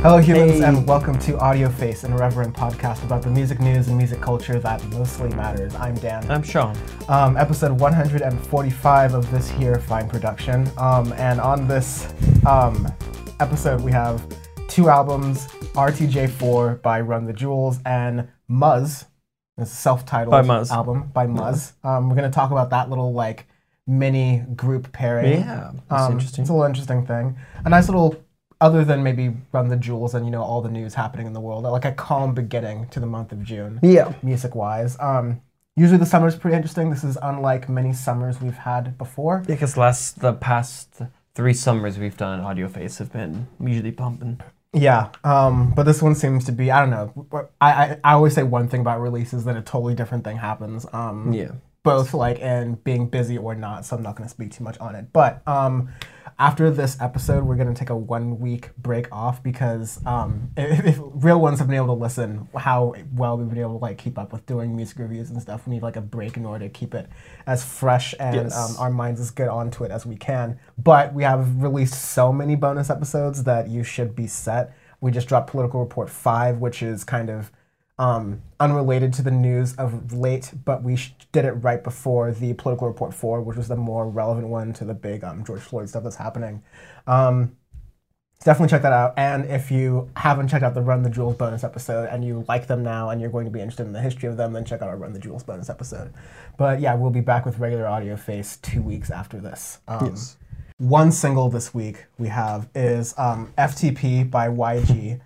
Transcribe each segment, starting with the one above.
Hello humans and welcome to Audio Face, an irreverent podcast about the music news and music culture that mostly matters. I'm Dan. I'm Sean. Episode 145 of this here fine production. And on this episode we have two albums, RTJ4 by Run the Jewels and Muzz, a self-titled album by Muzz. We're going to talk about that little mini group pairing. Yeah, that's interesting. It's a little interesting thing. A nice little, other than maybe Run the Jewels and all the news happening in the world, like a calm beginning to the month of June. Yeah. Music-wise. Usually the summer's pretty interesting. This is unlike many summers we've had before. Yeah, because the past 3 summers we've done Audio Face have been usually pumping. Yeah, but this one seems to be, I don't know. I always say one thing about releases, then a totally different thing happens. Yeah. Both in being busy or not, so I'm not going to speak too much on it. But after this episode, we're going to take a 1-week break off because if real ones have been able to listen how well we've been able to keep up with doing music reviews and stuff, we need a break in order to keep it as fresh and our minds as good onto it as we can. But we have released so many bonus episodes that you should be set. We just dropped Political Report 5, which is kind of unrelated to the news of late, but we did it right before the Political Report 4, which was the more relevant one to the big George Floyd stuff that's happening. Definitely check that out. And if you haven't checked out the Run the Jewels bonus episode and you like them now and you're going to be interested in the history of them, then check out our Run the Jewels bonus episode. But yeah, we'll be back with regular Audio Face 2 weeks after this. Yes. One single this week we have is FTP by YG.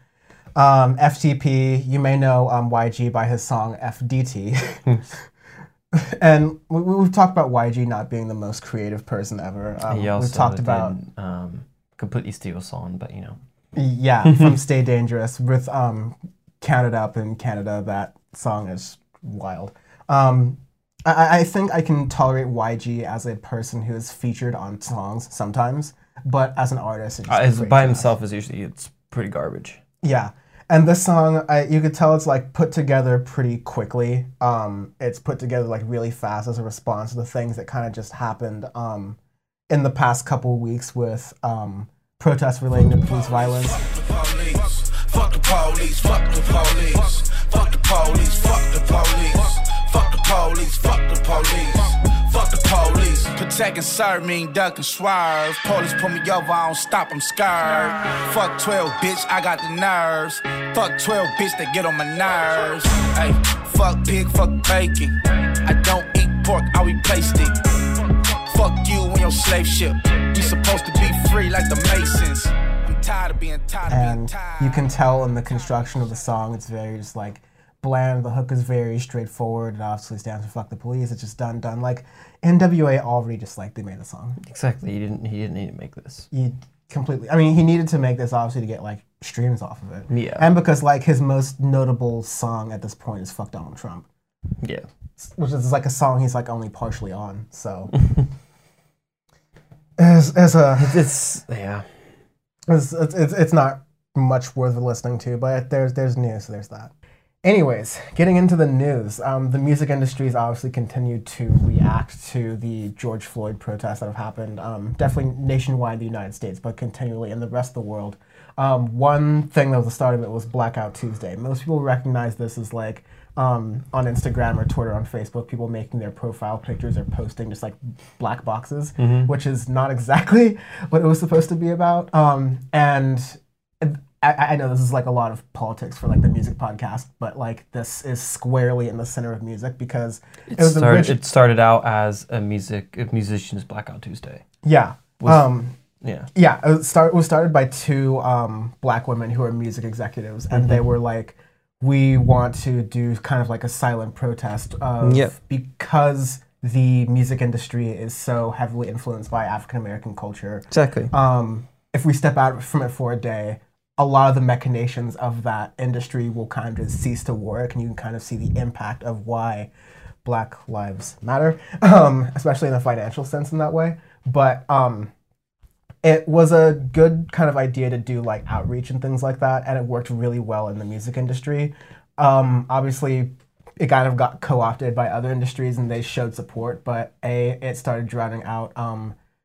FTP, you may know YG by his song FDT. And we've talked about YG not being the most creative person ever. He also we've talked about Completely Steal Song, but Yeah, from Stay Dangerous with Count It Up in Canada. That song is wild. I think I can tolerate YG as a person who is featured on songs sometimes, but as an artist, by himself it's pretty garbage. Yeah. And this song, you could tell it's put together pretty quickly. It's put together really fast as a response to the things that kind of just happened in the past couple weeks with protests relating to police violence. Fuck the police, fuck the police, fuck the police, fuck the police, fuck the police, fuck the police, fuck the police. Protect and serve mean duck and swerve. Police pull me over, I don't stop, I'm scared. Fuck 12, bitch, I got the nerves. Fuck 12, bitch, they get on my nerves. Hey, fuck pig, fuck bacon. I don't eat pork, I replaced it. Fuck you and your slave ship. You supposed to be free like the Masons. I'm tired of being tired. And you can tell in the construction of the song, it's very just bland. The hook is very straightforward. It obviously stands for fuck the police. It's just done. NWA already just they made the song. Exactly. He didn't need to make this. He needed to make this obviously to get streams off of it. Yeah. And because his most notable song at this point is Fuck Donald Trump. Yeah. Which is a song he's only partially on. So it's not much worth listening to, but there's news, so there's that. Anyways, getting into the news, the music industry has obviously continued to react to the George Floyd protests that have happened, definitely nationwide in the United States, but continually in the rest of the world. One thing that was the start of it was Blackout Tuesday. Most people recognize this as on Instagram or Twitter, on Facebook, people making their profile pictures or posting just black boxes, which is not exactly what it was supposed to be about. And I know this is a lot of politics for the music podcast, but this is squarely in the center of music because it started out as a musician's Blackout Tuesday. Yeah. Yeah. It was started by 2 black women who are music executives, and they were we want to do kind of a silent protest because the music industry is so heavily influenced by African American culture. Exactly. If we step out from it for a day, a lot of the machinations of that industry will kind of cease to work, and you can kind of see the impact of why Black Lives Matter, especially in a financial sense in that way. But it was a good kind of idea to do outreach and things like that, and it worked really well in the music industry. Obviously, it kind of got co-opted by other industries, and they showed support, but it started drowning out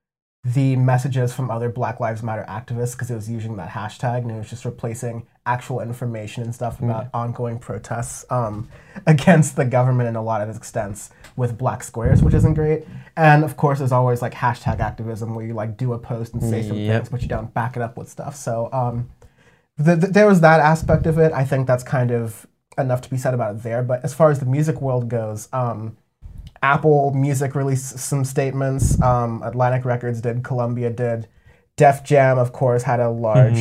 the messages from other Black Lives Matter activists because it was using that hashtag and it was just replacing actual information and stuff about ongoing protests against the government in a lot of extents with black squares, which isn't great. And of course, there's always like hashtag activism where you like do a post and say some things, but you don't back it up with stuff. So there was that aspect of it. I think that's kind of enough to be said about it there. But as far as the music world goes, Apple Music released some statements. Atlantic Records did. Columbia did. Def Jam, of course, had a large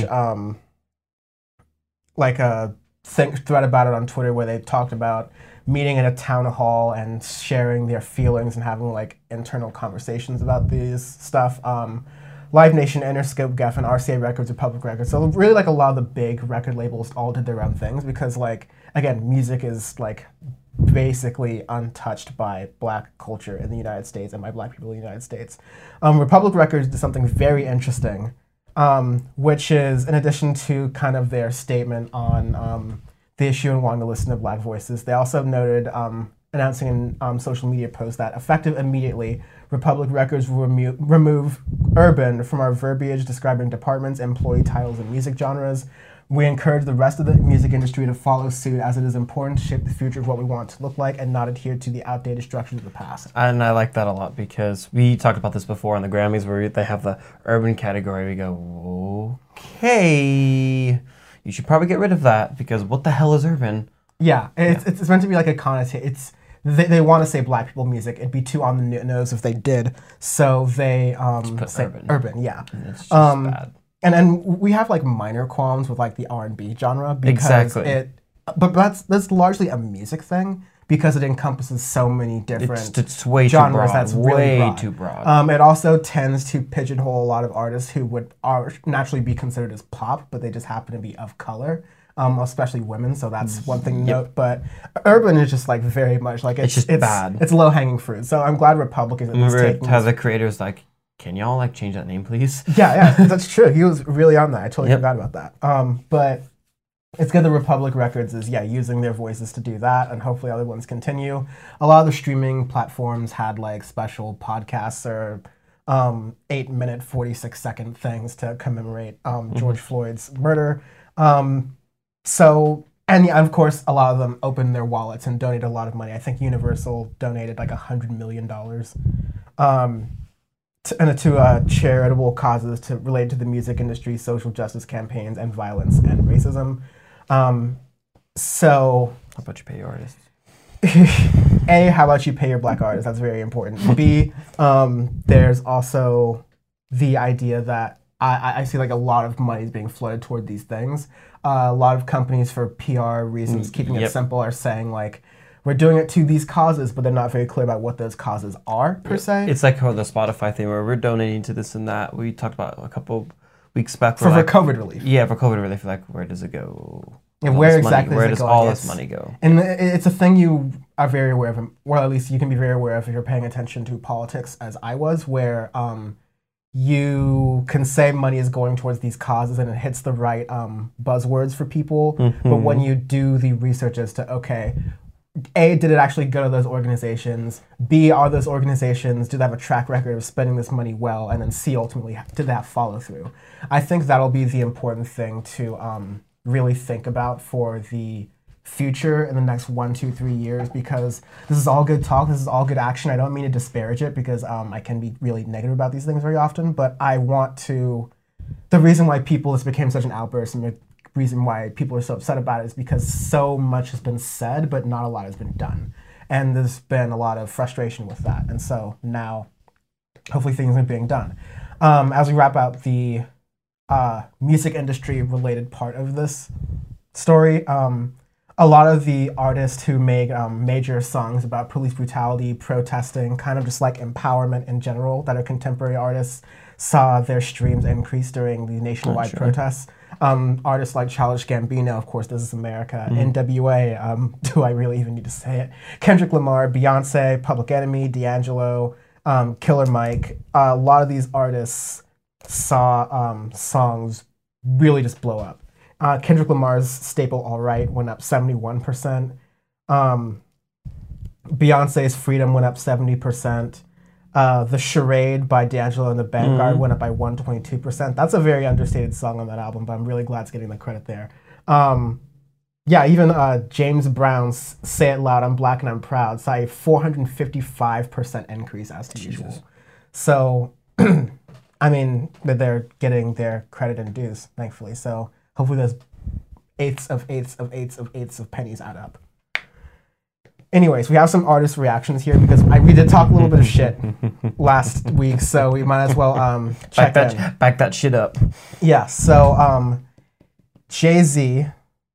thread about it on Twitter where they talked about meeting in a town hall and sharing their feelings and having like internal conversations about these stuff. Live Nation, Interscope, Geffen, RCA Records, Republic Records. So really like a lot of the big record labels all did their own things because like, again, music is like basically untouched by black culture in the United States and by black people in the United States. Republic Records did something very interesting, which is in addition to kind of their statement on the issue and wanting to listen to black voices, they also noted, announcing in social media posts that effective immediately, Republic Records will remove urban from our verbiage describing departments, employee titles, and music genres. We encourage the rest of the music industry to follow suit as it is important to shape the future of what we want it to look like and not adhere to the outdated structures of the past. And I like that a lot because we talked about this before on the Grammys where they have the urban category. We go, okay, you should probably get rid of that because what the hell is urban? Yeah, it's meant to be like a connotation. They want to say black people music. It'd be too on the nose if they did. So they say urban. Yeah. And it's just bad. And we have like minor qualms with like the R&B genre because but that's largely a music thing because it encompasses so many different it's way genres. Too broad, that's really way broad. Too broad. It also tends to pigeonhole a lot of artists who would naturally be considered as pop, but they just happen to be of color. Especially women, so that's one thing to note. But urban is just like very much like it's bad. It's low hanging fruit. So I'm glad Republic is taking how the creator's like, can y'all like change that name, please? Yeah, that's true. He was really on that. I totally forgot about that. But it's good that Republic Records is using their voices to do that, and hopefully other ones continue. A lot of the streaming platforms had like special podcasts or 8-minute, 46-second things to commemorate George Floyd's murder. And of course, a lot of them opened their wallets and donated a lot of money. I think Universal donated like $100 million to charitable causes related to the music industry, social justice campaigns, and violence and racism. How about you pay your artists? A, how about you pay your black artists? That's very important. B, there's also the idea that I see like a lot of money is being flooded toward these things. A lot of companies for PR reasons, keeping it simple, are saying like, we're doing it to these causes, but they're not very clear about what those causes are, per se. It's like the Spotify thing where we're donating to this and that. We talked about a couple weeks back. For COVID relief. Yeah, for COVID relief. Like, where does it go? And where exactly where does all this money go? And it's a thing you are very aware of, well, at least you can be very aware of if you're paying attention to politics, as I was, where you can say money is going towards these causes and it hits the right buzzwords for people. But when you do the research as to, okay, A, did it actually go to those organizations? B, are those organizations, do they have a track record of spending this money well? And then C, ultimately, did that follow through? I think that'll be the important thing to really think about for the future in the next 1, 2, 3 years, because this is all good talk, this is all good action. I don't mean to disparage it because I can be really negative about these things very often, but I want to, the reason why this became such an outburst and the reason why people are so upset about it is because so much has been said, but not a lot has been done. And there's been a lot of frustration with that. And so now, hopefully things are being done. As we wrap out the music industry related part of this story, a lot of the artists who make major songs about police brutality, protesting, kind of just like empowerment in general, that are contemporary artists, saw their streams increase during the nationwide protests. Artists like Childish Gambino, of course, This Is America, NWA, do I really even need to say it? Kendrick Lamar, Beyonce, Public Enemy, D'Angelo, Killer Mike. A lot of these artists saw songs really just blow up. Kendrick Lamar's staple All Right went up 71%. Beyonce's Freedom went up 70%. The Charade by D'Angelo and the Vanguard went up by 122%. That's a very understated song on that album, but I'm really glad it's getting the credit there. Yeah, even James Brown's Say It Loud, I'm Black and I'm Proud saw a 455% increase as to usual. So, I mean, they're getting their credit and dues, thankfully. So hopefully those eighths of pennies add up. Anyways, we have some artist reactions here because we did talk a little bit of shit last week, so we might as well check back that shit up. Yeah, so Jay-Z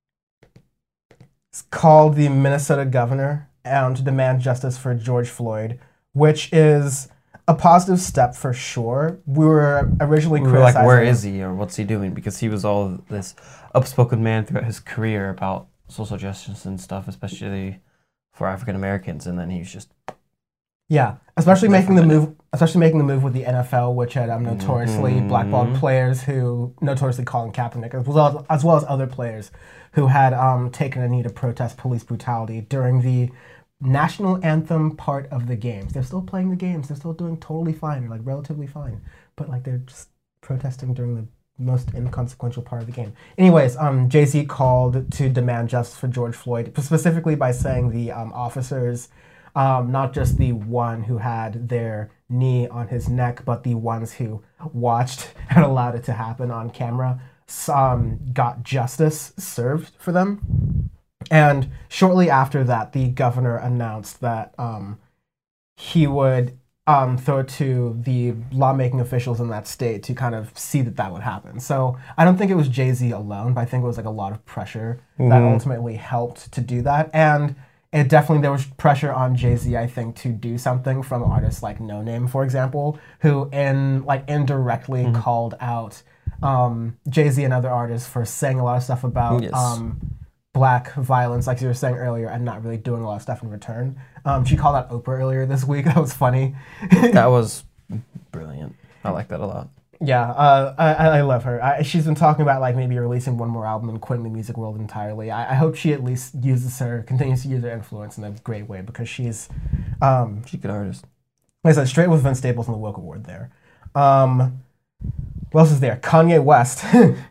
called the Minnesota governor to demand justice for George Floyd, which is a positive step for sure. We were originally criticizing... like, where is he or what's he doing? Because he was all this upspoken man throughout his career about social justice and stuff, especially for African Americans, and then he's just... Yeah, especially making the move with the NFL, which had notoriously blackballed players who notoriously calling Kaepernick, as well as other players who had taken a knee to protest police brutality during the national anthem part of the games. They're still playing the games. They're still doing totally fine, like relatively fine, but like they're just protesting during the most inconsequential part of the game. Anyways, Jay-Z called to demand justice for George Floyd, specifically by saying the officers, not just the one who had their knee on his neck, but the ones who watched and allowed it to happen on camera, got justice served for them. And shortly after that, the governor announced that he would throw it to the lawmaking officials in that state to kind of see that would happen. So I don't think it was Jay-Z alone, but I think it was like a lot of pressure that ultimately helped to do that. And it definitely, there was pressure on Jay-Z, I think, to do something from artists like No Name, for example, who indirectly called out Jay-Z and other artists for saying a lot of stuff about black violence, like you were saying earlier, and not really doing a lot of stuff in return. She called out Oprah earlier this week. That was funny. That was brilliant. I like that a lot. Yeah, I love her. She's been talking about like maybe releasing one more album and quitting the music world entirely. I hope she at least continues to use her influence in a great way, because she's a good artist. Like I said, straight with Vince Staples in the Woke Award there. What else is there? Kanye West.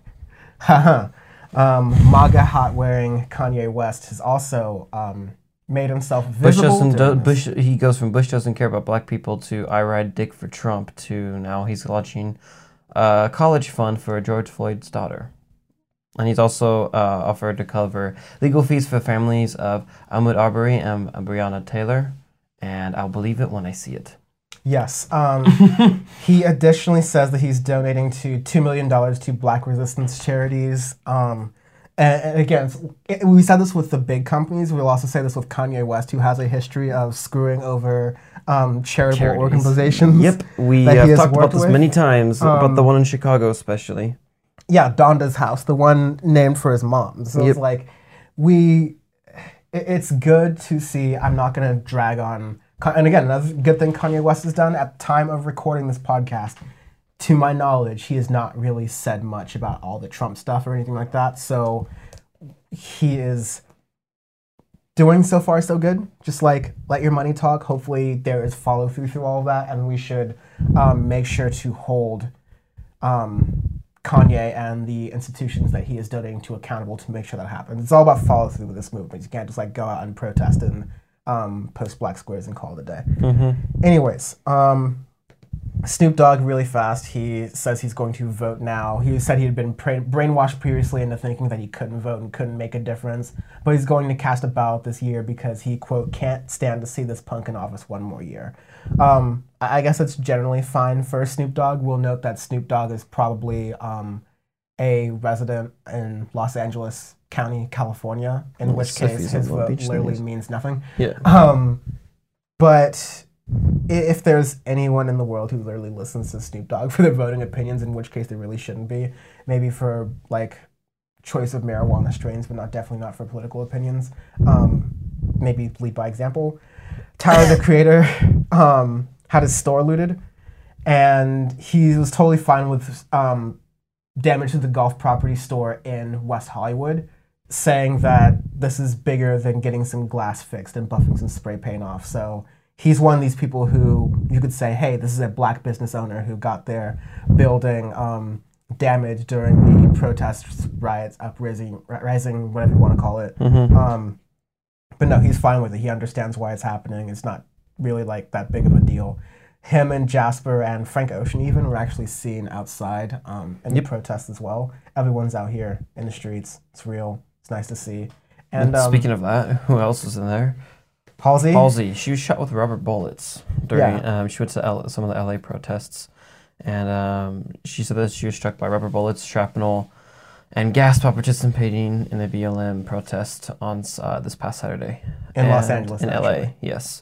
MAGA hat wearing Kanye West has also made himself visible. He goes from Bush doesn't care about black people to I ride dick for Trump to now he's launching a college fund for George Floyd's daughter. And he's also offered to cover legal fees for families of Ahmaud Arbery and Breonna Taylor. And I'll believe it when I see it. Yes. He additionally says that he's donating $2 million to black resistance charities. And again, we said this with the big companies. We'll also say this with Kanye West, who has a history of screwing over charitable organizations. Yep, we have talked about this many times, about the one in Chicago especially. Yeah, Donda's House, the one named for his mom. So it's like, it's good to see. I'm not going to drag on. And again, another good thing Kanye West has done at the time of recording this podcast, to my knowledge, he has not really said much about all the Trump stuff or anything like that. So he is doing so far so good. Just like let your money talk. Hopefully there is follow through all of that, and we should make sure to hold Kanye and the institutions that he is donating to accountable to make sure that happens. It's all about follow through with this movement. You can't just like go out and protest and post black squares and call it a day. Anyways, Snoop Dogg, really fast, he says he's going to vote now. He said he had been brainwashed previously into thinking that he couldn't vote and couldn't make a difference, but he's going to cast a ballot this year because he, quote, can't stand to see this punk in office one more year. I guess it's generally fine for Snoop Dogg. We'll note that Snoop Dogg is probably a resident in Los Angeles County, California, in which case his vote literally means nothing. Yeah. But if there's anyone in the world who literally listens to Snoop Dogg for their voting opinions, in which case they really shouldn't be, maybe for like choice of marijuana strains, but definitely not for political opinions, maybe lead by example. Tyler, the Creator, had his store looted, and he was totally fine with damage to the golf property store in West Hollywood, saying that this is bigger than getting some glass fixed and buffing some spray paint off. So he's one of these people who you could say, hey, this is a black business owner who got their building damaged during the protests, riots, rising, whatever you want to call it. But no, he's fine with it. He understands why it's happening. It's not really like that big of a deal. Him and Jasper and Frank Ocean even were actually seen outside in the protests as well. Everyone's out here in the streets. It's real. It's nice to see. And speaking of that, who else was in there? Halsey? Halsey. She was shot with rubber bullets during. She went to some of the LA protests, and she said that she was struck by rubber bullets, shrapnel, and gas while participating in a BLM protest on this past Saturday in Los Angeles, in actually. LA. Yes.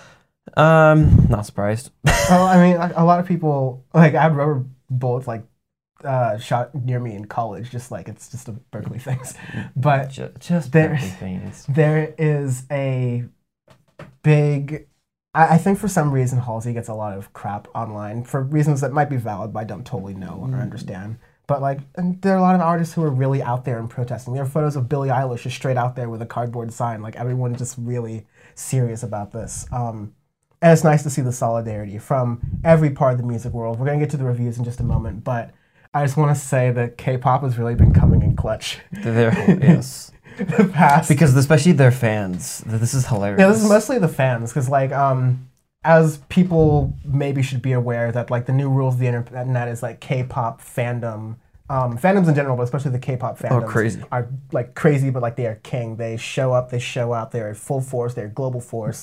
Not surprised. Well, I mean, a lot of people like I had rubber bullets like shot near me in college. Just like it's just a Berkeley thing, but just Berkeley things. There is a big. I think for some reason Halsey gets a lot of crap online for reasons that might be valid, but I don't totally know or understand. But like, and there are a lot of artists who are really out there and protesting. There are photos of Billie Eilish just straight out there with a cardboard sign. Like everyone's just really serious about this. And it's nice to see the solidarity from every part of the music world. We're going to get to the reviews in just a moment, but I just want to say that K-pop has really been coming in clutch. Yes. The past. Because especially their fans. This is hilarious. Yeah, this is mostly the fans, because like, as people maybe should be aware that like the new rules of the internet is like K-pop fandom. Fandoms in general, but especially the K-pop fandoms are like crazy, but like they are king. They show up, they show out, they're full force, they're global force.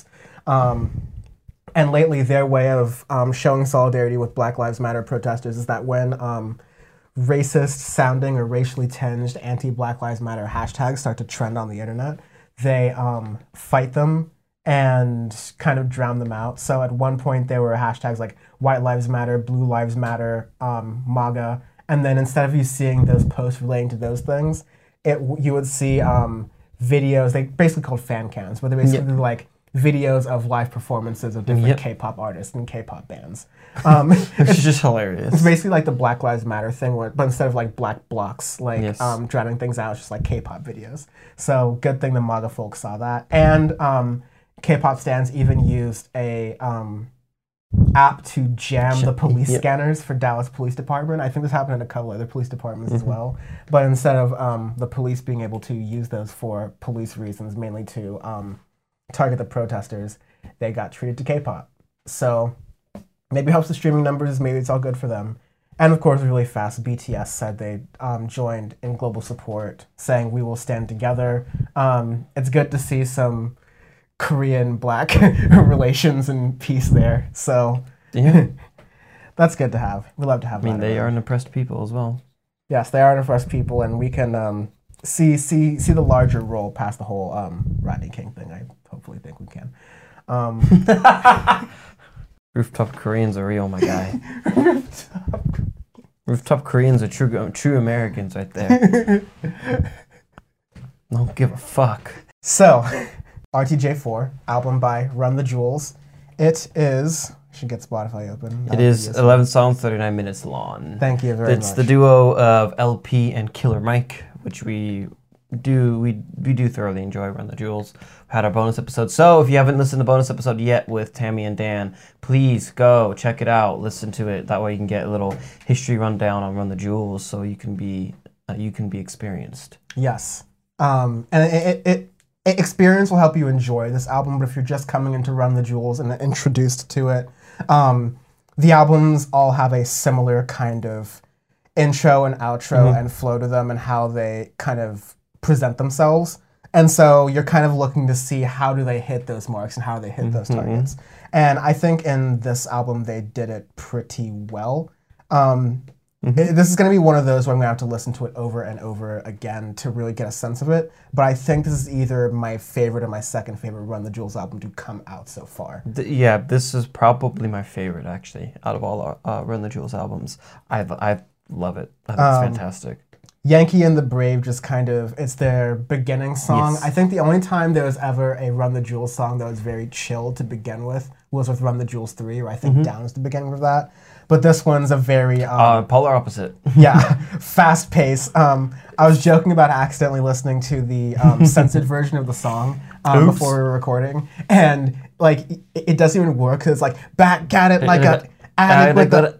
And lately, their way of showing solidarity with Black Lives Matter protesters is that when racist-sounding or racially tinged anti-Black Lives Matter hashtags start to trend on the internet, they fight them and kind of drown them out. So at one point, there were hashtags like White Lives Matter, Blue Lives Matter, MAGA, and then instead of you seeing those posts relating to those things, you would see videos, they basically called fan cams, but they're basically like videos of live performances of different K-pop artists and K-pop bands. It's just hilarious. It's basically like the Black Lives Matter thing, but instead of like black blocks, like drowning things out, it's just like K-pop videos. So good thing the MAGA folks saw that. And K-pop stans even used a app to jam the police scanners for Dallas Police Department. I think this happened in a couple other police departments as well. But instead of the police being able to use those for police reasons, mainly to target the protesters, they got treated to K-pop. So maybe it helps the streaming numbers, maybe it's all good for them. And of course, really fast, BTS said they joined in global support, saying we will stand together. It's good to see some Korean-Black relations and peace there. So that's good to have. We love to have that. I mean, they are an oppressed people as well. Yes, they are an oppressed people, and we can see the larger role past the whole Rodney King thing. I hopefully think we can. Rooftop Koreans are real, my guy. Rooftop Koreans are true Americans right there. Don't give a fuck. So, RTJ4, album by Run the Jewels. It is... should get Spotify open. It is 11 songs, 39 minutes long. Thank you very much. It's the duo of LP and Killer Mike, which we do thoroughly enjoy. Run the Jewels. We had our bonus episode. So if you haven't listened to the bonus episode yet with Tammy and Dan, please go check it out. Listen to it. That way you can get a little history rundown on Run the Jewels, so you can be experienced. Yes. And experience will help you enjoy this album. But if you're just coming into Run the Jewels and introduced to it, the albums all have a similar kind of intro and outro and flow to them and how they kind of present themselves. And so you're kind of looking to see how do they hit those marks and how they hit those targets. And I think in this album, they did it pretty well. This is going to be one of those where I'm going to have to listen to it over and over again to really get a sense of it. But I think this is either my favorite or my second favorite Run the Jewels album to come out so far. Yeah, this is probably my favorite, actually, out of all Run the Jewels albums. I love it. I think it's fantastic. Yankee and the Brave just kind of, it's their beginning song. Yes. I think the only time there was ever a Run the Jewels song that was very chill to begin with was with Run the Jewels 3, where I think Down is the beginning of that. But this one's a very... polar opposite. Yeah, fast pace. I was joking about accidentally listening to the censored version of the song before we were recording, and like it doesn't even work because it's like back at it like a addict with the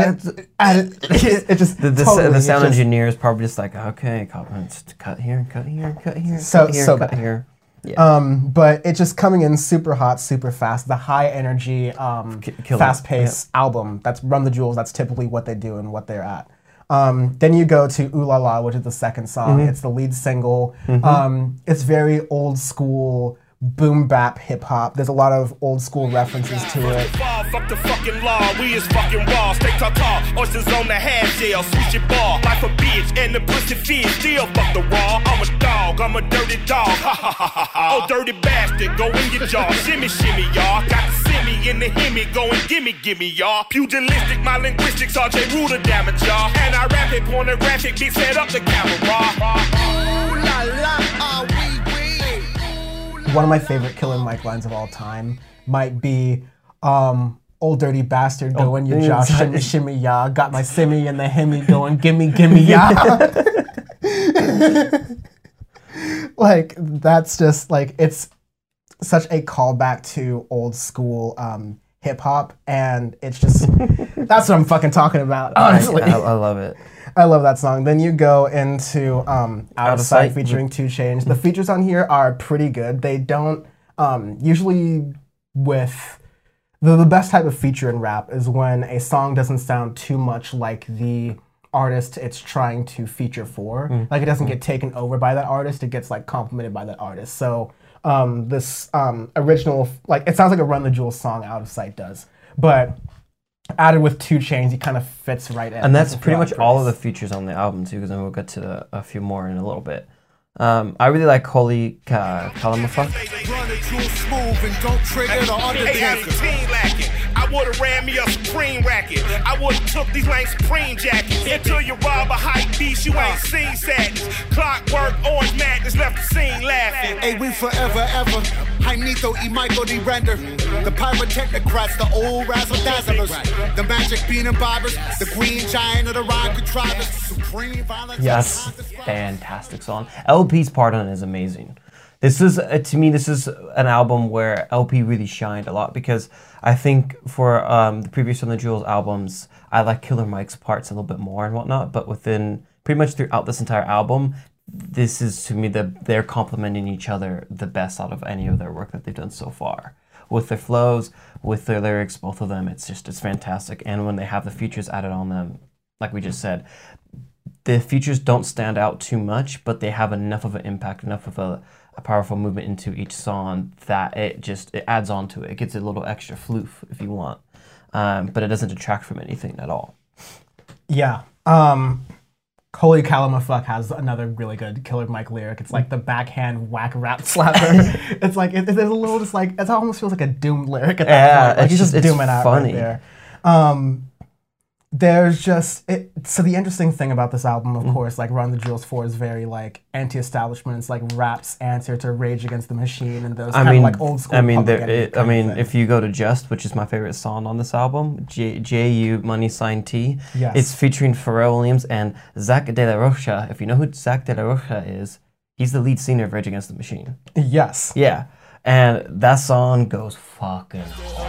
it just the totally, sound engineer is probably just like, okay, cut here, cut here, cut here, So- cut here, so cut bad. here. Yeah. But it's just coming in super hot, super fast. The high energy, killer. fast paced album. That's Run the Jewels. That's typically what they do and what they're at. Then you go to Ooh La La, which is the second song. It's the lead single. It's very old school boom bap hip hop. There's a lot of old school references to it. Fuck the fucking law, we is fucking raw. Stay tall, oysters on the half shell, switch your ball. Like a bitch and the pussy fish, still fuck the raw. I'm a dog, I'm a dirty dog. Ha ha ha ha ha. Oh, dirty bastard, go in your jaw. Shimmy, shimmy, y'all. Got the simmy in the hemi, go and gimme, y'all. Pugilistic, my linguistics, RJ Ruler damage, y'all. And I rap it, pornographic, bitch, set up the camera. Ooh la la, we. One of my favorite Killer Mike lines of all time might be, old dirty bastard, go in your jaw, shimmy, shimmy, ya. Got my simmy in the hemi, going gimme, ya. Like, that's just, like, it's such a callback to old school hip hop, and it's just, that's what I'm fucking talking about, honestly. I love it. I love that song. Then you go into Out of Sight featuring 2 Chainz. The features on here are pretty good. They don't usually with the best type of feature in rap is when a song doesn't sound too much like the artist it's trying to feature for. Like it doesn't get taken over by that artist. It gets like complimented by that artist. So this original, like it sounds like a Run the Jewels song Out of Sight does, but added with 2 Chainz, he kind of fits right in. And that's pretty much all of the features on the album too, because then we'll get to a few more in a little bit. I really like Holy Kalamafuck. Run the jewel smooth and don't trigger the undertaker. I would've ran me a Supreme racket. I would've took these lame Supreme jackets. Until you rob a hype beast, you ain't seen sadness. Clockwork, orange madness left the scene laughing. Hey, we forever, ever. Jaimito y Michael D. Render. The pyrotechnocrats, the old razzle dazzlers. The magic bean and bobbers. The green giant of the rhyme contrivers. Supreme violence. Yes, fantastic song. LP's part on it is amazing. This is, to me, this is an album where LP really shined a lot because I think for the previous Run the Jewels albums, I like Killer Mike's parts a little bit more and whatnot, but within, pretty much throughout this entire album, this is, to me, they're complementing each other the best out of any of their work that they've done so far. With their flows, with their lyrics, both of them, it's fantastic. And when they have the features added on them, like we just said, the features don't stand out too much, but they have enough of an impact, enough of a powerful movement into each song that it adds on to it. It gives it a little extra floof if you want, but it doesn't detract from anything at all. Yeah. Holy Kalamafuck has another really good Killer Mike lyric. It's like the backhand whack rap slapper. It's like there's a little just like it almost feels like a doomed lyric at that point. Like he's just dooming out funny. right there. There's just so the interesting thing about this album, of course, like Run the Jewels 4 is very like anti-establishment. It's like rap's answer to Rage Against the Machine and those kind of like old school. If you go to Just, which is my favorite song on this album, J.U. Money Sign T, Yes. It's featuring Pharrell Williams and Zach De La Rocha. If you know who Zach De La Rocha is, he's the lead singer of Rage Against the Machine. Yes. Yeah. And that song goes fucking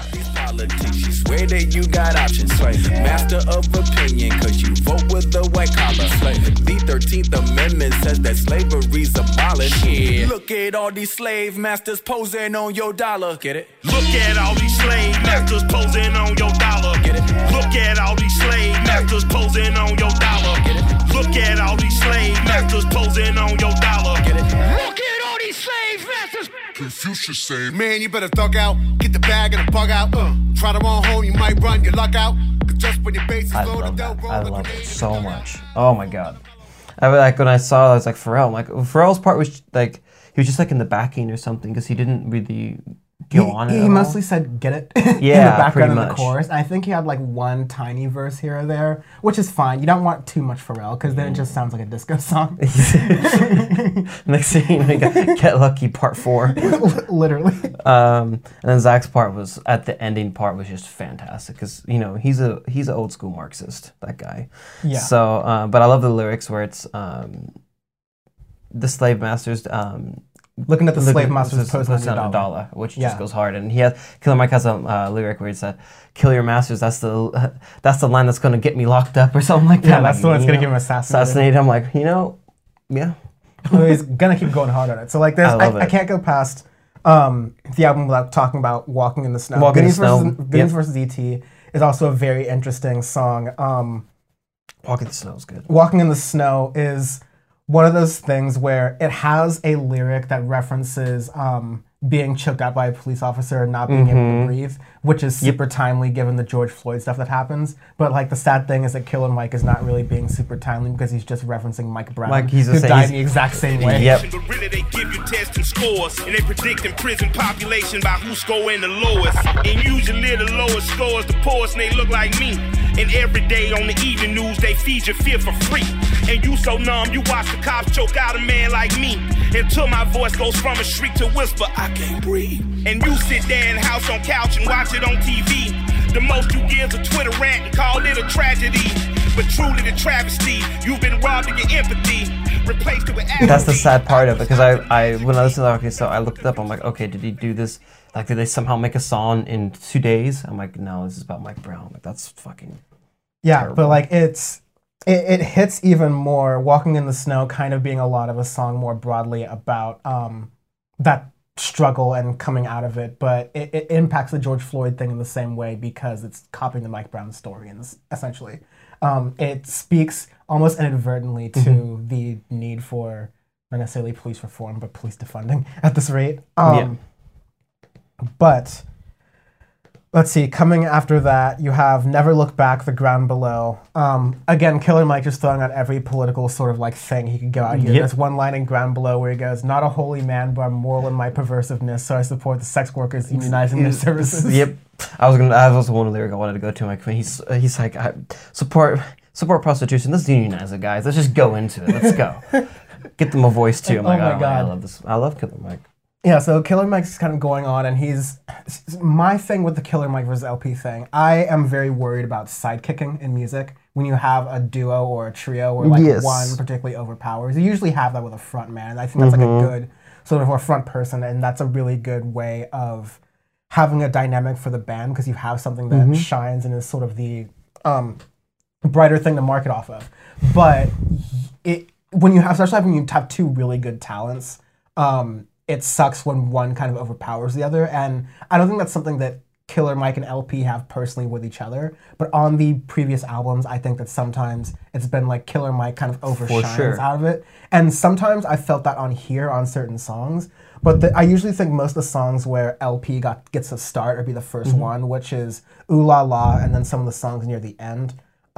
She swear that you got options. Master of opinion, cause you vote with the white collar. The 13th Amendment says that slavery's abolished. Yeah. Look at all these slave masters posing on your dollar. Get it? Look at all these slave masters posing on your dollar. Get it? Look at all these slave masters posing on your dollar. Get it? Look at all these slave masters posing on your dollar. Get it? Look at all these slave masters. Confucius say, man, you better thug out. Get the bag and the bug out. Try to run home, you might run your luck out. Cause just when your base is I loaded, love they'll that. roll I the love it grenade. so much. Oh my god. When I saw it, I was like, Pharrell. I'm like, Pharrell's part was like, he was just like in the backing or something because he didn't really go on it He at all. mostly said "get it" in the Yeah, background pretty of the much. chorus. And I think he had like one tiny verse here or there, which is fine. You don't want too much Pharrell because then it just sounds like a disco song. Next thing you know, you got Get Lucky Part 4. Literally. And then Zach's part was, at the ending part, was just fantastic because, you know, he's an old school Marxist, that guy. Yeah. So, but I love the lyrics where it's the slave masters Looking at the Look slave at- master's it's post post on on a a dollar, which Yeah. just goes hard. And Killer Mike has a lyric where he said, "Kill your masters. That's the line that's gonna get me locked up," or something like that. Yeah, that's the one that's you gonna know, get him assassinated. assassinated. I'm like, yeah. He's gonna keep going hard on it. So like, I love I it. can't go past the album without talking about "Walking in the Snow." Walking in the Goonies Snow, Goonies versus E.T. is also a very interesting song. Walking the Snow is good. "Walking in the Snow" is one of those things where it has a lyric that references being choked out by a police officer and not being able to breathe, which is super timely given the George Floyd stuff that happens. But like the sad thing is that Killer Mike is not really being super timely because he's just referencing Mike Brown, Like, he's the who same- died he's- in the exact same way. Yep. But really they give you testing scores, and they predicting prison population by who's scoring the lowest. And usually the lowest scores the poorest, and they look like me. And every day on the evening news they feed your fear for free. And you so numb you watch the cops choke out a man like me, until my voice goes from a shriek to whisper, I can't breathe. And you sit there in house on couch and watch it on TV. The most you give is a Twitter rant and call it a tragedy. But truly the travesty, you've been robbed of your empathy, replaced it with That's the apathy. sad part of it, because I when I listened to that, okay, so I looked it up. I'm like, okay, did he do this? Like, did they somehow make a song in 2 days? I'm like, no, this is about Mike Brown. Like, that's fucking. Yeah, Terrible. but like it hits even more. "Walking in the Snow" kind of being a lot of a song more broadly about that struggle and coming out of it, but it impacts the George Floyd thing in the same way because it's copying the Mike Brown story, and essentially, it speaks almost inadvertently to the need for not necessarily police reform, but police defunding at this rate. Yeah. But let's see, coming after that, you have "Never Look Back," "The Ground Below." Again, Killer Mike just throwing out every political sort of like thing he could go out here. Yep. There's one line in "Ground Below" where he goes, "Not a holy man, but I'm moral in my perversiveness, so I support the sex workers unionizing their services." Yep. I was also one lyric I wanted to go to. Like, when he's like, support prostitution. Let's unionize it, guys. Let's just go into it. Let's go. Get them a voice too. I'm Oh like, my oh, God. I love this. I love Killer Mike. Yeah, so Killer Mike's kind of going on, and my thing with the Killer Mike versus LP thing, I am very worried about sidekicking in music. When you have a duo or a trio where like Yes. one particularly overpowers, you usually have that with a front man. And I think that's like a good sort of a front person, and that's a really good way of having a dynamic for the band because you have something that shines and is sort of the brighter thing to market off of. But especially when you have two really good talents, it sucks when one kind of overpowers the other. And I don't think that's something that Killer Mike and LP have personally with each other. But on the previous albums, I think that sometimes it's been like Killer Mike kind of overshines sure. out of it. And sometimes I felt that on here on certain songs. But I usually think most of the songs where LP gets a start would be the first one, which is Ooh La La, and then some of the songs near the end.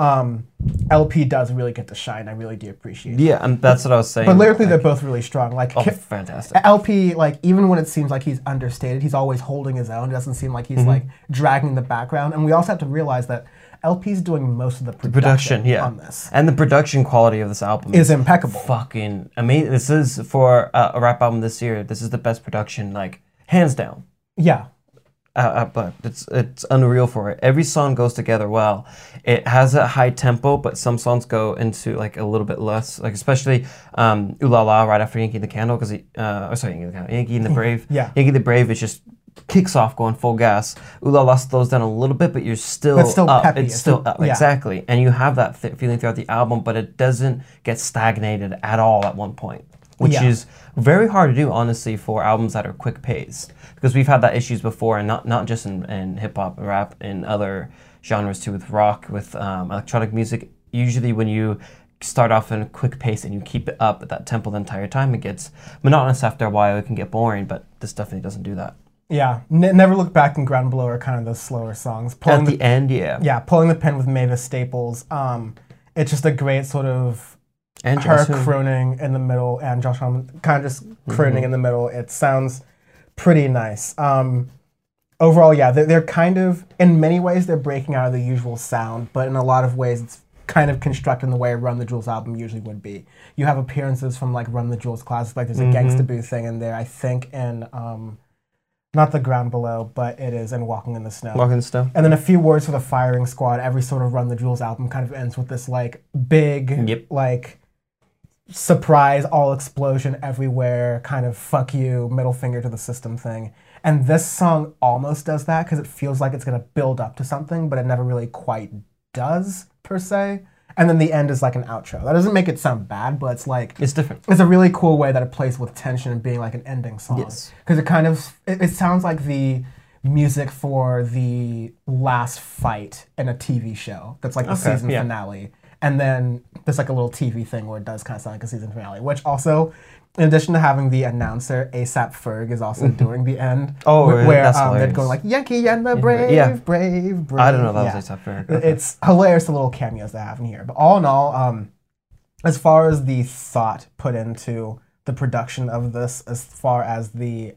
LP does really get to shine. I really do appreciate it. Yeah, and that's what I was saying. But lyrically, they're like, both really strong. Like fantastic. LP, like even when it seems like he's understated, he's always holding his own. It doesn't seem like he's like dragging the background. And we also have to realize that LP's doing most of the production yeah. on this. And the production quality of this album Is impeccable. Fucking amazing. This is for a rap album this year. This is the best production, like hands down. Yeah. But it's unreal for it. Every song goes together well. It has a high tempo, but some songs go into like a little bit less. Like especially Ooh La La right after Yankee and the Candle, because Yankee and the Brave. Yeah. Yankee and the Brave is just kicks off going full gas. Ooh La La slows down a little bit, but you're still It's still up. peppy. It's still up. Yeah. Exactly, and you have that feeling throughout the album, but it doesn't get stagnated at all at one point, which Yeah. is very hard to do, honestly, for albums that are quick paced. Because we've had that issues before, and not just in hip hop and rap, in other genres too, with rock, with electronic music. Usually, when you start off in a quick pace and you keep it up at that tempo the entire time, it gets monotonous after a while. It can get boring, but this definitely doesn't do that. Yeah. Never Look Back and Ground Below are kind of those slower songs. At the end, yeah. Yeah, Pulling the Pin with Mavis Staples. It's just a great sort of And her Josh Homme. crooning in the middle and Josh Homme kind of just crooning in the middle. It sounds pretty nice. Overall, yeah, they're kind of, in many ways, they're breaking out of the usual sound, but in a lot of ways, it's kind of constructed in the way a Run the Jewels album usually would be. You have appearances from like Run the Jewels classics, like there's a Gangsta Boo thing in there, I think in, not The Ground Below, but it is in Walking in the Snow. Walking the Snow. And then a few words for the Firing Squad. Every sort of Run the Jewels album kind of ends with this like big, Yep. like surprise, all explosion everywhere, kind of fuck you, middle finger to the system thing. And this song almost does that because it feels like it's going to build up to something, but it never really quite does, per se. And then the end is like an outro. That doesn't make it sound bad, but it's like... It's different. It's a really cool way that it plays with tension and being like an ending song. Yes. Because it kind of... It sounds like the music for the last fight in a TV show. That's like the season finale. And then there's like a little TV thing where it does kind of sound like a season finale, which also... In addition to having the announcer, A$AP Ferg is also doing the end. Oh, where that's they're hilarious. going like, Yankee and the brave, brave. I don't know that was A$AP Ferg. Okay. It's hilarious, the little cameos they have in here. But all in all, as far as the thought put into the production of this, as far as the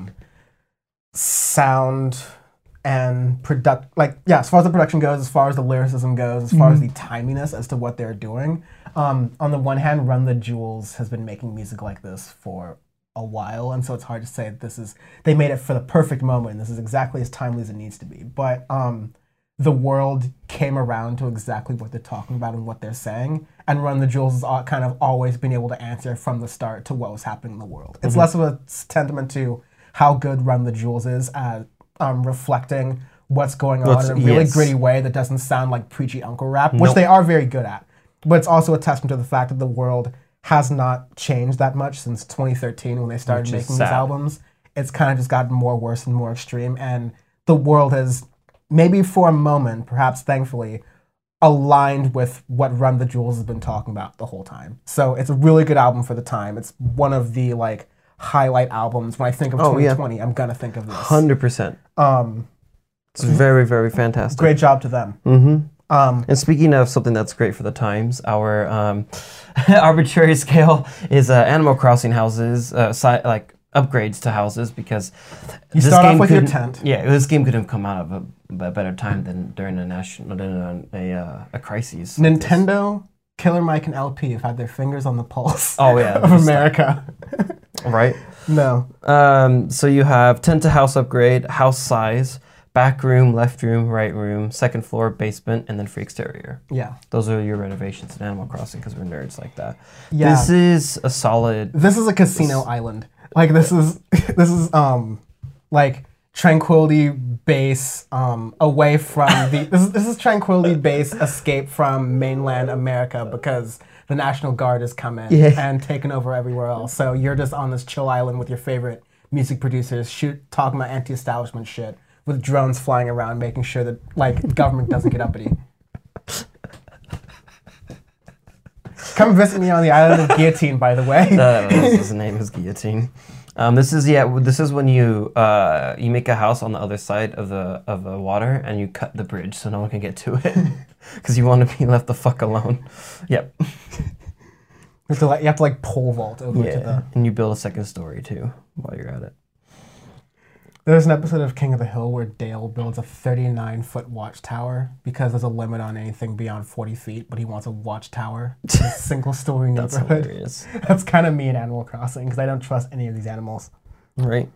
sound and as far as the production goes, as far as the lyricism goes, as far as the timiness as to what they're doing, on the one hand, Run the Jewels has been making music like this for a while, and so it's hard to say they made it for the perfect moment, and this is exactly as timely as it needs to be. But the world came around to exactly what they're talking about and what they're saying, and Run the Jewels has kind of always been able to answer from the start to what was happening in the world. It's less of a testament to how good Run the Jewels is at reflecting what's going on in a really gritty way that doesn't sound like preachy uncle rap, which they are very good at. But it's also a testament to the fact that the world has not changed that much since 2013 when they started making these albums. It's kind of just gotten more worse and more extreme, and the world has, maybe for a moment, perhaps thankfully, aligned with what Run the Jewels has been talking about the whole time. So it's a really good album for the time. It's one of the highlight albums. When I think of 2020, I'm gonna think of this. 100%. It's very, very fantastic. Great job to them. And speaking of something that's great for the times, our arbitrary scale is Animal Crossing houses, upgrades to houses, because you start off with your tent. Yeah, this game couldn't have come out of a better time than during a crisis. Nintendo, Killer Mike, and LP have had their fingers on the pulse. Oh yeah, of America. Right? No. So you have tent to house upgrade, house size, back room, left room, right room, second floor, basement, and then free exterior. Yeah. Those are your renovations in Animal Crossing because we're nerds like that. Yeah. This is a solid... This is a casino island. This is Tranquility Base away from the... This is Tranquility Base escape from mainland America because the National Guard has come in and taken over everywhere else. So you're just on this chill island with your favorite music producers talking about anti-establishment shit, with drones flying around, making sure that government doesn't get uppity. Come visit me on the island of Guillotine, by the way. His name is Guillotine. This is when you make a house on the other side of the water and you cut the bridge so no one can get to it because you want to be left the fuck alone. Yep. You have to pole vault over to the... and you build a second story too while you're at it. There's an episode of King of the Hill where Dale builds a 39-foot watchtower because there's a limit on anything beyond 40 feet, but he wants a watchtower in a single-story neighborhood. That's hilarious. That's kind of me in Animal Crossing because I don't trust any of these animals. Right.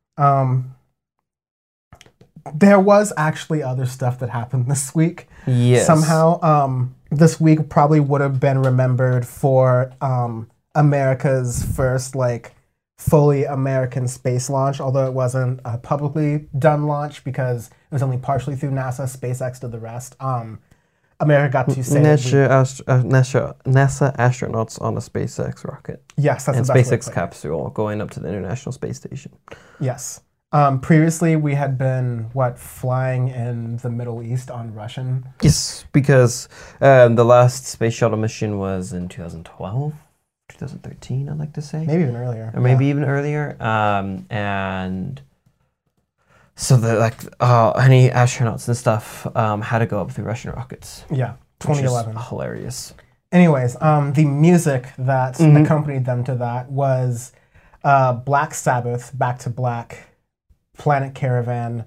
There was actually other stuff that happened this week. Yes. Somehow, this week probably would have been remembered for America's first, fully American space launch, although it wasn't a publicly done launch because it was only partially through NASA. SpaceX did the rest. America got to say NASA astronauts on a SpaceX rocket. Yes, that's and the best SpaceX capsule going up to the International Space Station. Yes. Previously, we had been flying in the Middle East on Russian. Yes, because the last space shuttle mission was in 2012. 2013, I'd like to say. Maybe even earlier. Or maybe even earlier. And so any astronauts and stuff had to go up through Russian rockets. Yeah, 2011. Which is hilarious. Anyways, the music that accompanied them to that was Black Sabbath, Back to Black, Planet Caravan.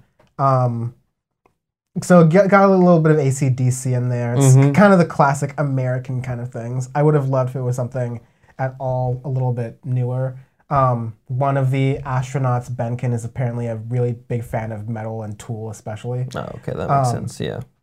So got a little bit of AC/DC in there. It's kind of the classic American kind of things. I would have loved if it was something at all a little bit newer. One of the astronauts, Benkin, is apparently a really big fan of metal and Tool especially. Oh, okay, that makes sense, yeah.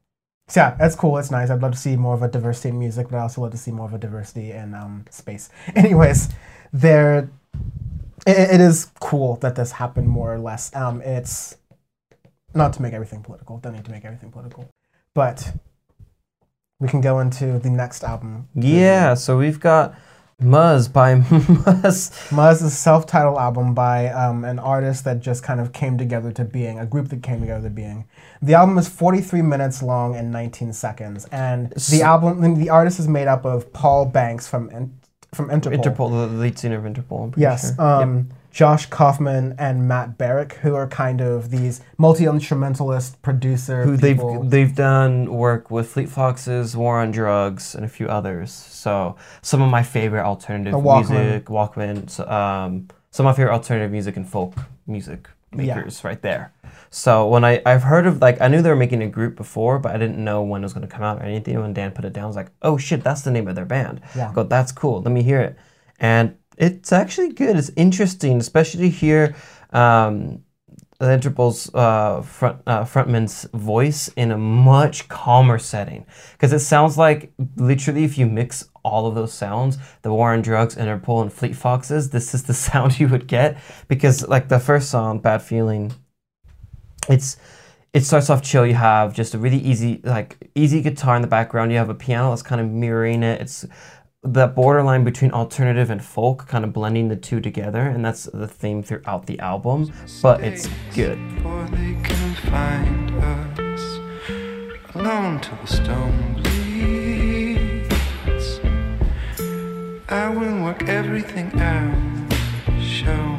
So yeah, that's cool. It's nice. I'd love to see more of a diversity in music, but I also love to see more of a diversity in space. Anyways, it is cool that this happened more or less. It's not to make everything political. Don't need to make everything political, but we can go into the next album. Yeah, so we've got Muzz by Muzz. Muzz is a self-titled album by an artist that just kind of came together to being, a group that came together to being. The album is 43 minutes long and 19 seconds, and the artist is made up of Paul Banks from Interpol. Interpol, the lead singer of Interpol. I'm pretty Yes, sure. Josh Kaufman and Matt Barrick, who are kind of these multi-instrumentalist producer Who people. they've done work with Fleet Foxes, War on Drugs, and a few others. So some of my favorite alternative music, Walkman. Some of my favorite alternative music and folk music makers right there. So when I've heard of, like, I knew they were making a group before, but I didn't know when it was going to come out or anything. When Dan put it down, I was like, oh shit, that's the name of their band. Yeah. I go, that's cool. Let me hear it. And it's actually good. It's interesting, especially to hear Interpol's frontman's voice in a much calmer setting. Because it sounds like, literally, if you mix all of those sounds, the War on Drugs, Interpol, and Fleet Foxes, this is the sound you would get. Because, like, the first song, Bad Feeling, it starts off chill. You have just a really easy guitar in the background. You have a piano that's kind of mirroring it. It's the borderline between alternative and folk, kind of blending the two together, and that's the theme throughout the album, but it's good. Before they can find us, alone till the stone bleeds. I will work everything out, show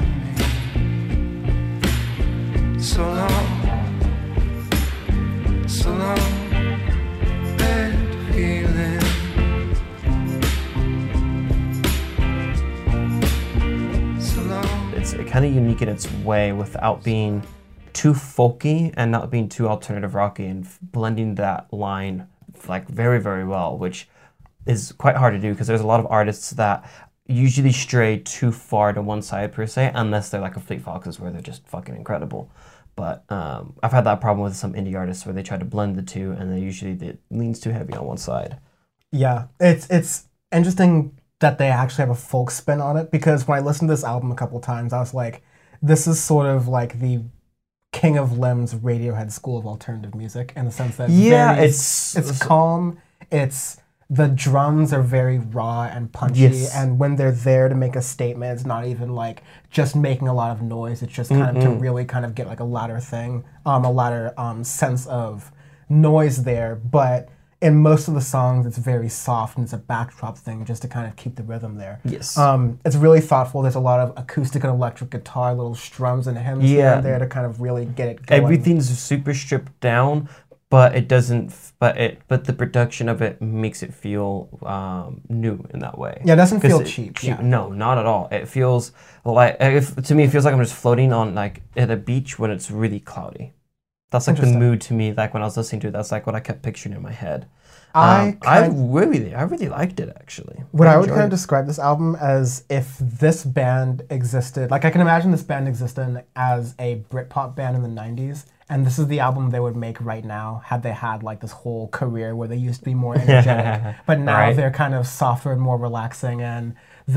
me. So long, bad feeling. It's kind of unique in its way without being too folky and not being too alternative rocky, and blending that line like very, very well, which is quite hard to do because there's a lot of artists that usually stray too far to one side per se, unless they're like a Fleet Foxes where they're just fucking incredible. But I've had that problem with some indie artists where they try to blend the two and it leans too heavy on one side. Yeah, it's interesting that they actually have a folk spin on it, because when I listened to this album a couple times, I was like, this is sort of like the King of Limbs Radiohead school of alternative music, in the sense that it's calm, the drums are very raw and punchy, and when they're there to make a statement, it's not even like just making a lot of noise, it's just kind of to really kind of get like a louder thing, a louder sense of noise there, but in most of the songs, it's very soft and it's a backdrop thing just to kind of keep the rhythm there. Yes. It's really thoughtful. There's a lot of acoustic and electric guitar, little strums and hymns here and there to kind of really get it going. Everything's super stripped down, but it doesn't. But the production of it makes it feel new in that way. Yeah, it doesn't feel cheap. Yeah. No, not at all. It feels like, to me, it feels like I'm just floating on like at a beach when it's really cloudy. That's like the mood to me. Like when I was listening to it, that's like what I kept picturing in my head. I really liked it actually. I would kind of describe this album as if this band existed. Like I can imagine this band existing as a Britpop band in the 90s, and this is the album they would make right now had they had like this whole career where they used to be more energetic, but now they're kind of softer and more relaxing. And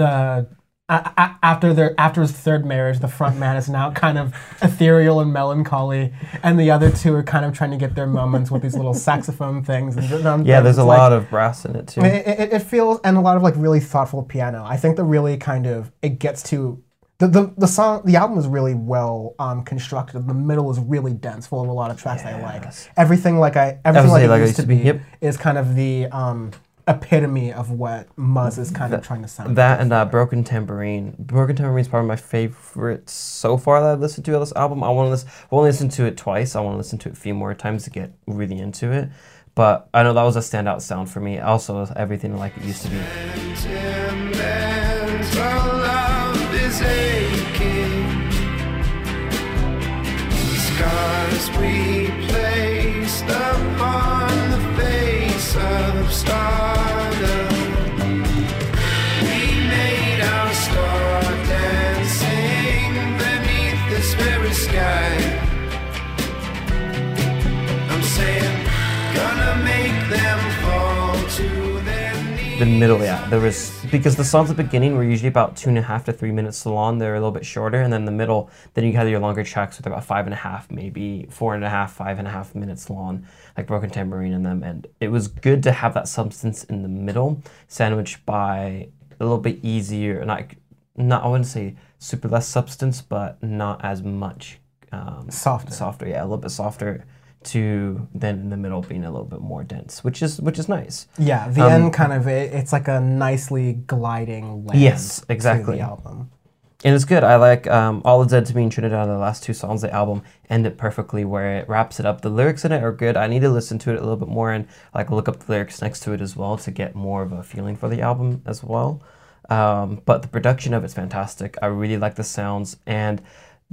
after his third marriage, the front man is now kind of ethereal and melancholy, and the other two are kind of trying to get their moments with these little saxophone things. And there's a lot of brass in it too. It feels, and a lot of like really thoughtful piano. I think it gets to the album is really well constructed. The middle is really dense, full of a lot of tracks I like. Everything like it used to be is kind of the epitome of what Muzz is kind of trying to sound. That and Broken Tambourine. Broken Tambourine is probably my favorite so far that I've listened to on this album. I won't listen to it twice. I want to listen to it a few more times to get really into it. But I know that was a standout sound for me. Also, everything like it used to be. Scars we placed upon the face of stardom. We made our star dancing beneath this very sky. I'm saying, gonna make The middle, yeah. There was, because the songs at the beginning were usually about 2.5 to 3 minutes long. They're a little bit shorter, and then the middle, then you had your longer tracks with about 5.5, maybe 4.5, 5.5 minutes long, like Broken Tambourine in them. And it was good to have that substance in the middle, sandwiched by a little bit easier, not I wouldn't say super less substance, but not as much softer, yeah, a little bit softer. To then in the middle being a little bit more dense, which is nice. Yeah, the end kind of it's like a nicely gliding land. Yes, exactly. To the album. And it's good. I like All Is Dead to Me and Trinidad, the last two songs of the album, end it perfectly where it wraps it up. The lyrics in it are good. I need to listen to it a little bit more and like look up the lyrics next to it as well to get more of a feeling for the album as well. But the production of it's fantastic. I really like the sounds, and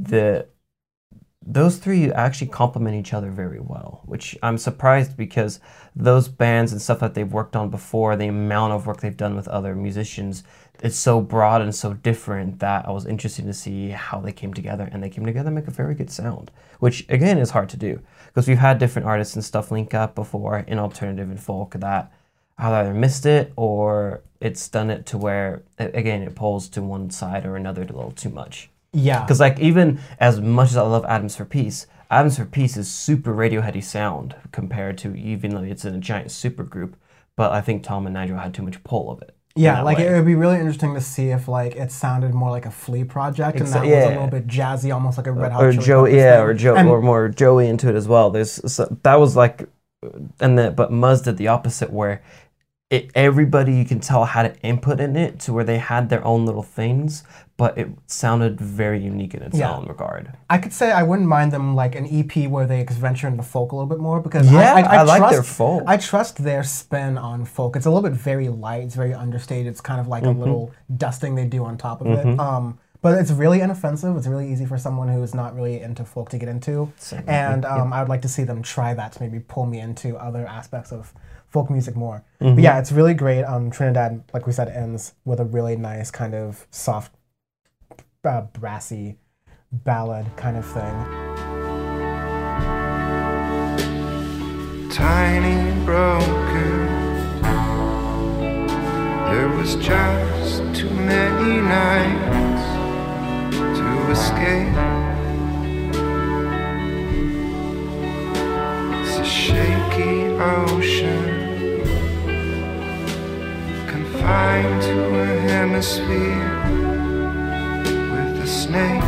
those three actually complement each other very well, which I'm surprised because those bands and stuff that they've worked on before, the amount of work they've done with other musicians, it's so broad and so different that I was interested to see how they came together, and they came together and make a very good sound, which again is hard to do because we've had different artists and stuff link up before in alternative and folk that I've either missed it or it's done it to where, again, it pulls to one side or another a little too much. Yeah. Because like even as much as I love Atoms for Peace is super Radioheady sound compared to, even though it's in a giant super group, but I think Tom and Nigel had too much pull of it. Yeah, like it would be really interesting to see if like it sounded more like a Flea project and that was a little bit jazzy, almost like a Red Hot Chili Peppers thing. Or more Joey into it as well. That was like, but Muzz did the opposite where everybody you can tell had an input in it to where they had their own little things, but it sounded very unique in its own regard. I could say I wouldn't mind them like an EP where they venture into folk a little bit more because I like their folk. I trust their spin on folk. It's a little bit very light, it's very understated. It's kind of like a little dusting they do on top of it. But it's really inoffensive. It's really easy for someone who is not really into folk to get into. And I would like to see them try that to maybe pull me into other aspects of folk music more. But yeah, it's really great. Trinidad, like we said, ends with a really nice kind of soft, brassy ballad kind of thing. Tiny broken, there was just too many nights to escape. It's a shaky ocean confined to a hemisphere with a snake.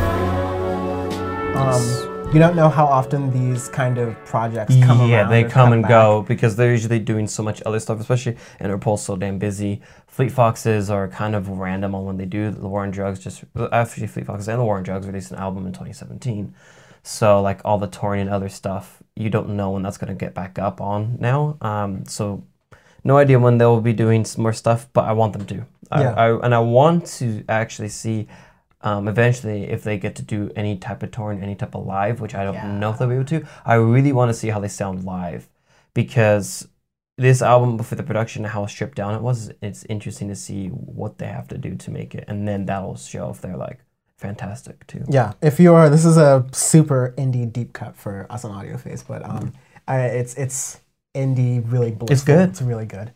You don't know how often these kind of projects come around. Yeah, they come and go because they're usually doing so much other stuff, especially Interpol's so damn busy. Fleet Foxes are kind of random on when they do. The War on Drugs actually Fleet Foxes and the War on Drugs released an album in 2017. So like all the touring and other stuff, you don't know when that's going to get back up on now. So no idea when they'll be doing some more stuff, but I want them to. I want to actually see eventually if they get to do any type of touring, any type of live, which I don't know if they'll be able to. I really want to see how they sound live because this album, for the production and how stripped down it was, it's interesting to see what they have to do to make it, and then that'll show if they're like fantastic too. Yeah, this is a super indie deep cut for us on Audio Face, but it's indie, really blissful. It's good. It's really good.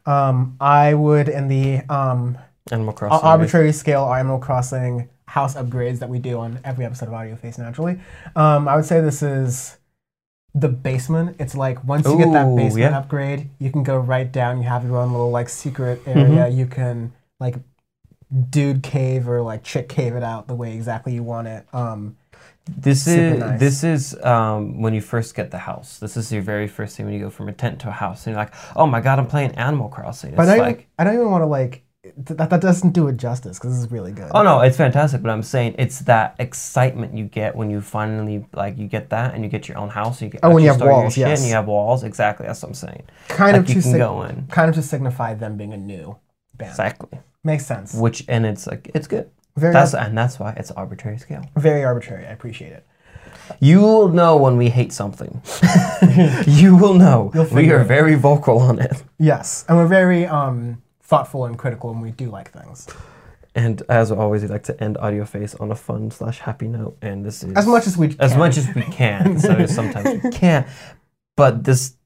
I would, in the Animal Crossing arbitrary scale Animal Crossing house upgrades that we do on every episode of Audio Face naturally, I would say this is the basement. It's like once you get that basement upgrade, you can go right down. You have your own little like secret area. You can like dude cave or like chick cave it out the way exactly you want it. This is when you first get the house. This is your very first thing when you go from a tent to a house, and you're like, oh my god, I'm playing Animal Crossing. But I don't even want to like. That doesn't do it justice because this is really good. Oh no, it's fantastic. But I'm saying it's that excitement you get when you finally like you get that and you get your own house. And you get when you have walls, and you have walls. Exactly, that's what I'm saying. Kind like of to signify them being a new band. Exactly, makes sense. And it's like it's good. And that's why it's arbitrary scale. Very arbitrary. I appreciate it. You will know when we hate something. You will know. We are very vocal on it. Yes, and we're very thoughtful and critical when we do like things. And as always, we like to end Audio Face on a fun/happy note. And this is as much as we can. So sometimes we can't. But this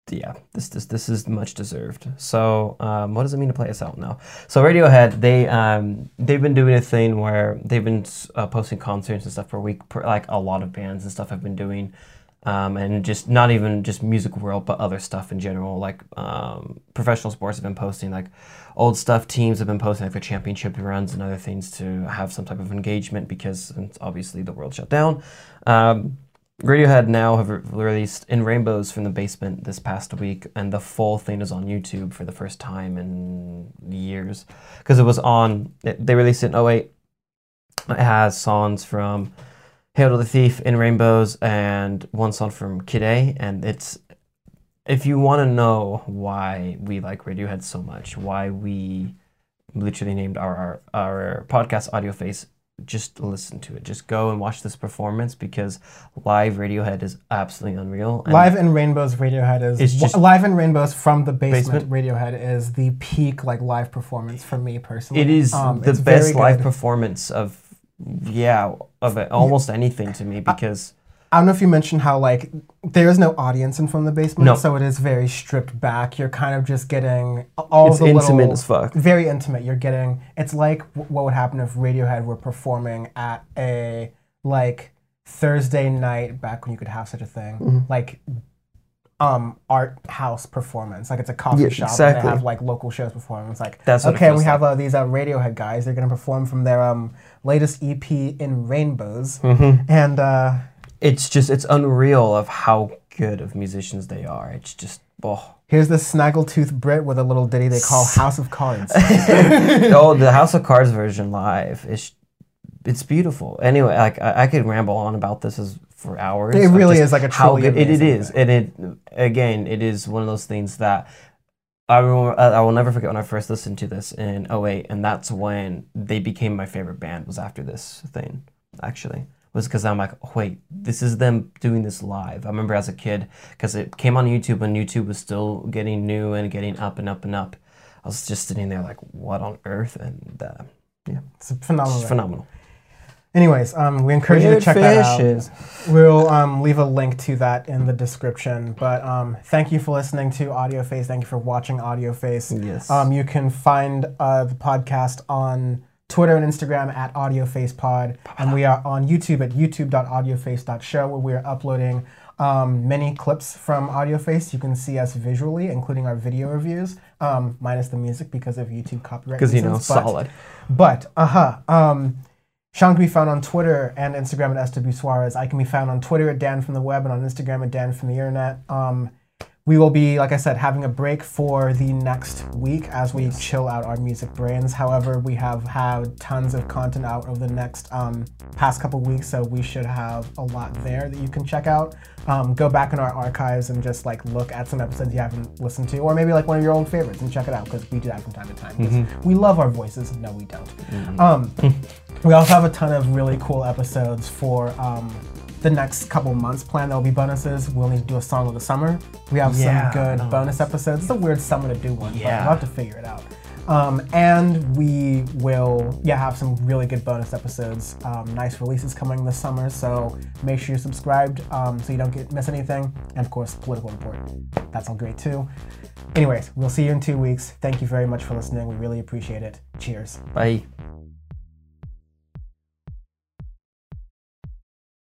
yeah, this is much deserved. So, what does it mean to play us out now? So, Radiohead, they've been doing a thing where they've been posting concerts and stuff per week, like a lot of bands and stuff have been doing, and just not even just music world, but other stuff in general. Like professional sports have been posting, like old stuff. Teams have been posting like their championship runs and other things to have some type of engagement because obviously the world shut down. Radiohead now have released In Rainbows from the Basement this past week, and the full thing is on YouTube for the first time in years. Because it was they released it in 2008. It has songs from Hail to the Thief, In Rainbows, and one song from Kid A. And if you want to know why we like Radiohead so much, why we literally named our podcast Audio Face, just listen to it. Just go and watch this performance because live Radiohead is absolutely unreal. And Live in Rainbows Radiohead is Live in Rainbows from the basement Radiohead is the peak like live performance for me personally. It is the best live performance of almost anything to me because I don't know if you mentioned how like there is no audience in From the Basement, no. So it is very stripped back. You're kind of just getting all it's the intimate as fuck. Very intimate. You're getting. It's like what would happen if Radiohead were performing at a like Thursday night back when you could have such a thing, like art house performance. Like it's a coffee shop exactly. and they have like local shows performing. It's like that's what okay, we have these Radiohead guys. They're gonna perform from their latest EP In Rainbows, and. It's unreal of how good of musicians they are. It's just, Here's the snaggletooth Brit with a little ditty they call House of Cards. Oh, the House of Cards version live. It's beautiful. Anyway, like I could ramble on about this for hours. It really is like a truly how good it is. Thing. And it is one of those things that I will never forget when I first listened to this in 2008, and that's when they became my favorite band, was after this thing, actually. Was because I'm like, oh, wait, this is them doing this live. I remember as a kid, because it came on YouTube when YouTube was still getting new and getting up and up and up. I was just sitting there like, what on earth? And yeah. It's phenomenal. It's phenomenal. Anyways, we encourage you to check that Fishes. out. We'll leave a link to that in the description. But thank you for listening to Audio Face. Thank you for watching Audio Face. Yes. You can find the podcast on Twitter and Instagram at AudioFacePod, and we are on YouTube at youtube.audioface.show, where we are uploading many clips from AudioFace. You can see us visually, including our video reviews, minus the music because of YouTube copyright reasons. Because, solid. But, Sean can be found on Twitter and Instagram at SW Suarez. I can be found on Twitter at Dan from the Web and on Instagram at Dan from the Internet. We will be, like I said, having a break for the next week as we chill out our music brains. However, we have had tons of content out over the next past couple weeks, so we should have a lot there that you can check out. Go back in our archives and just like look at some episodes you haven't listened to, or maybe like one of your old favorites and check it out, because we do that from time to time. We love our voices. No, we don't. We also have a ton of really cool episodes for the next couple months planned. There'll be bonuses. We'll need to do a song of the summer. We have some good bonus episodes. It's a weird summer to do one, but we'll have to figure it out. And we will have some really good bonus episodes. Nice releases coming this summer, so make sure you're subscribed so you don't miss anything. And of course, Political Report. That's all great too. Anyways, we'll see you in 2 weeks. Thank you very much for listening. We really appreciate it. Cheers. Bye.